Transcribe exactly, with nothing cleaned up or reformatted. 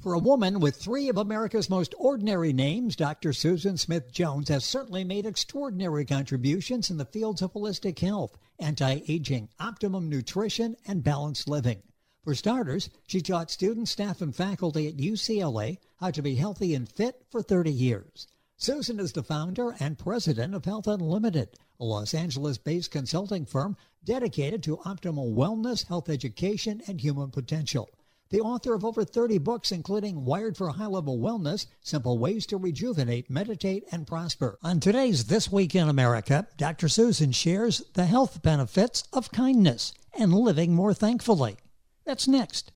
For a woman with three of America's most ordinary names, Doctor Susan Smith Jones has certainly made extraordinary contributions in the fields of holistic health, anti-aging, optimum nutrition, and balanced living. For starters, she taught students, staff, and faculty at U C L A how to be healthy and fit for thirty years. Susan is the founder and president of Health Unlimited, a Los Angeles-based consulting firm dedicated to optimal wellness, health education, and human potential. The author of over thirty books, including Wired for High-Level Wellness, Simple Ways to Rejuvenate, Meditate, and Prosper. On today's This Week in America, Doctor Susan shares the health benefits of kindness and living more thankfully. That's next.